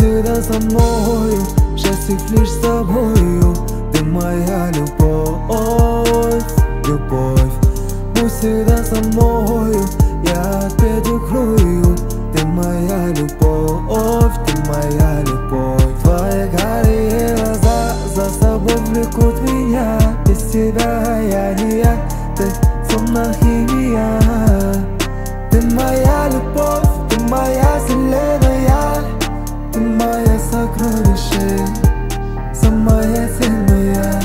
всегда со мною, счастлив лишь с тобою. Ты моя любовь, любовь. Будь всегда со мною, я опять укрою. Ты моя любовь, ты моя любовь. Твои карие глаза за собой влекут меня. Без тебя я не я, ты словно химия. Ты моя любовь, ты моя вселенная. Ты моя сокровище, самая ценная.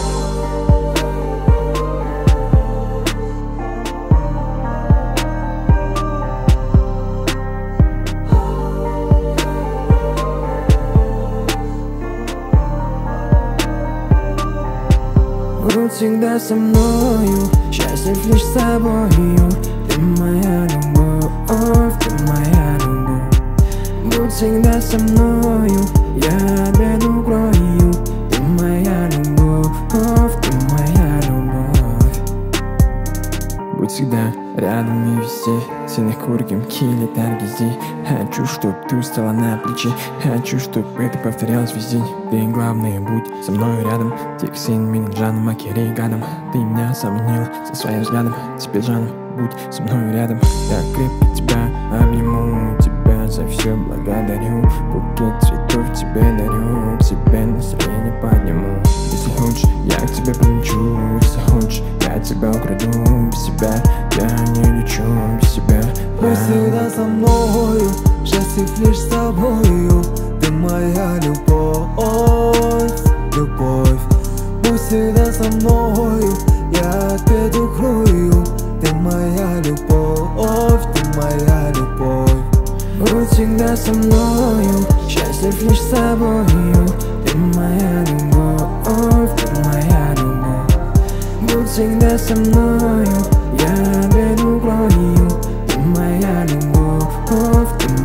Будь всегда со мною, счастлив лишь с тобою. Ты моя любовь, ты моя любовь. Будь всегда со мною, я опять укрою. Ты моя любовь, ты моя любовь. Будь всегда рядом и везде, в синих кургимки летали везде. Хочу, чтоб ты стала на плече, хочу, чтоб это повторялось везде. Ты главное, будь со мной рядом. Тиксин, Минджан, Макерей, гадом. Ты меня сомнила со своим взглядом. Теперь, Жаном, будь со мной рядом. Я крепко тебя обниму, тебя за все благодарю. Букет цветов тебе дарю, к тебе настроение подниму. Если хочешь, я к тебе полечу, если хочешь, я тебя украду. Без тебя я не лечу, без тебя я... Будь всегда со мною, счастлив лишь с тобою. Ты моя любовь, любовь. Будь всегда со мною, я опять укрою. Ты моя любовь, ты моя любовь. Будь всегда со мною, счастлив лишь с тобою. Ты моя любовь, ты моя любовь. Будь всегда со мною, я опять укрою. Ты моя любовь, ты